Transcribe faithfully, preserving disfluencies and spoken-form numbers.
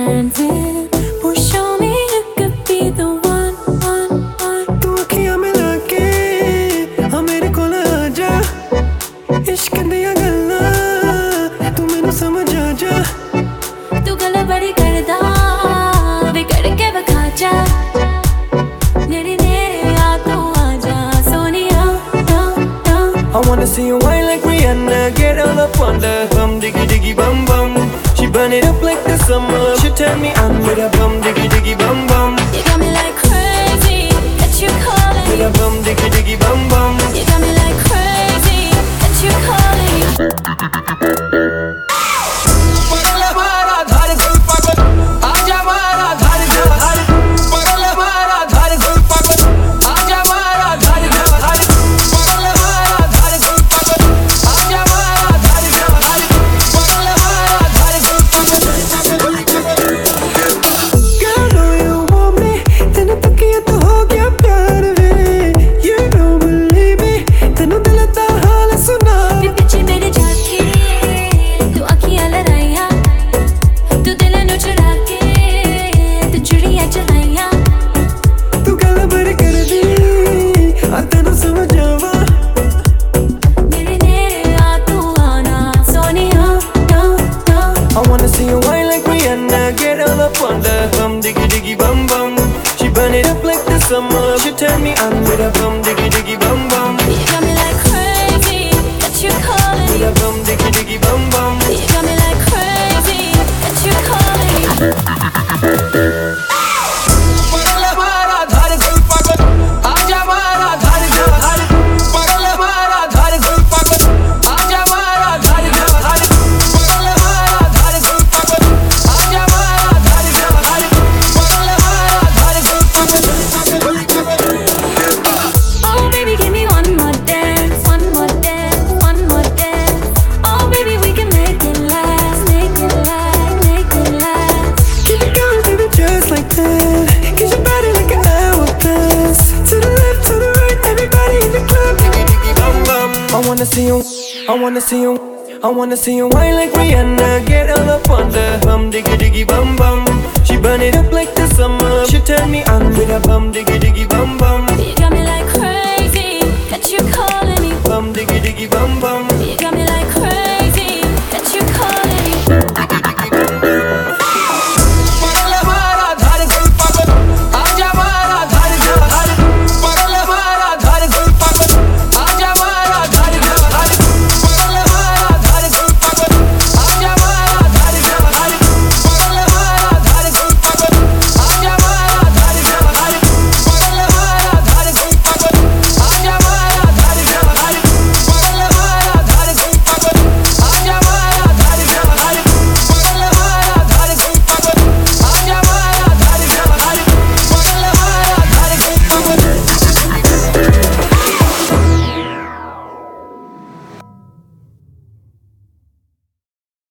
dancing. Push on me, you could be the one, one, one. तू अखियां मिला के आ मेरे कोल आजा, इश्क दियां गल्लां तू मैनू समझ आ जा। तू गल बड़ी करदा वे करके विखा जा, नेड़े नेड़े आ तू आजा Sonia. I wanna see you whine like Rihanna, get all up on the bum diggy diggy bum bum. She burn it up like the summer. She turn me on with a bum diggy diggy bum bum. You got me like crazy, got you calling. With a bum diggy diggy bum bum. You got me like crazy, got you calling. I wanna see you whine like Rihanna, get all up on the bum diggy diggy bum bum. She burn it up like the summer. She turn me on with a bum diggy diggy bum bum. You got me like crazy, got you calling. With a bum diggy diggy bum bum. You got me like crazy, got you calling. I wanna see you, I wanna see you, I wanna see you whine like Rihanna, get all up on the bum diggy diggy bum bum. She burn it up like the summer. She turn me on with a bum diggy